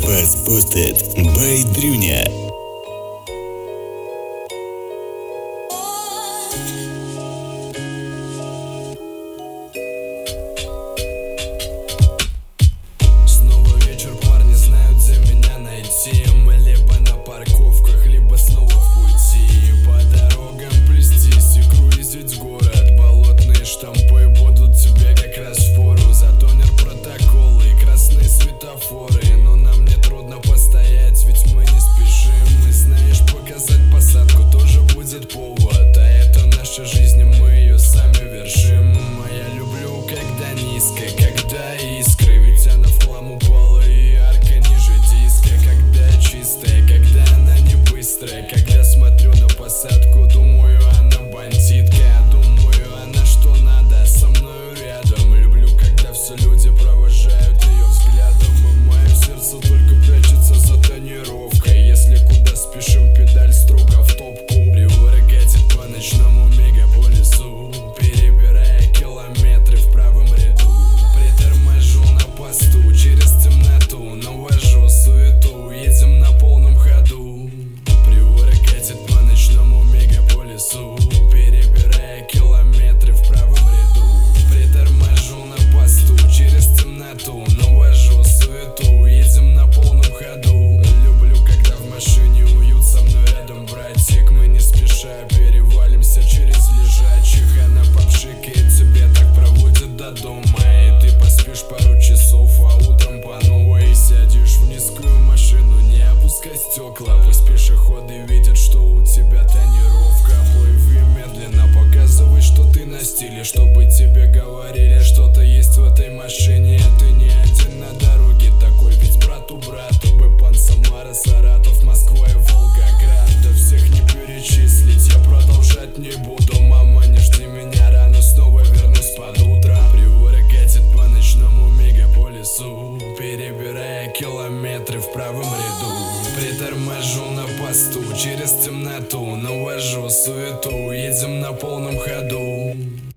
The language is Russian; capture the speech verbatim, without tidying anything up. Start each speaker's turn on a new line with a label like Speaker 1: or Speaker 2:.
Speaker 1: Was Boosted by Дрюня.
Speaker 2: Снова вечер, парни знают, где меня найти. Мы либо на парковках, либо снова в пути. По дорогам плестись и круизить в город. Болотные штампы будут тебе как раз впору. Затонер протоколы и красные светофоры. Но нам не трудно постоять, ведь мы не спешим. И знаешь, показать посадку тоже будет повод. А это наша жизнь, и мы ее сами вершим. А я люблю, когда низко, когда искры. Ведь она в хлам упала и ярко ниже диска. Когда чистая, когда она не быстрая. Когда смотрю на посадку, думаю, она бандитка. Думаю, она что надо, со мною рядом. Люблю, когда все люди провожают ее взглядом. И мое сердце только прячется за тонировкой. Если куда спешим, педаль строго в топку. Приора катит по ночному мегаполису, перебирая километры в правом ряду. Приторможу на посту, через темноту навожу суету. Едем на полном ходу. Приора катит по ночному мегаполису, перебирая километры в правом ряду. Приторможу на посту, через темноту навожу суету. Едем на полном ходу. Люблю, когда в машине уют со мной рядом, братик. Мы не спеша перевалимся через лежачих. Она попшикает тебе, так проводит до дома. И ты поспишь пару часов, а утром по новой сядешь в низкую машину. Не опускай стекла, пусть пешеходы видят, что у тебя тонировка. Плыви медленно, показывай, что ты на стиле. Чтобы тебе говорили, что-то есть в этой машине. А ты не один на дороге такой, ведь брату брату Бэпан, Самара, Саратов, Москва и Волгоград. Да всех не перечислить, я продолжать не буду. Мама, не жди меня рано, снова вернусь под утро. Приора катит по ночному мегаполису, перебирая километры в правом ряду. Приторможу на посту, через темноту навожу суету. Едем на полном ходу.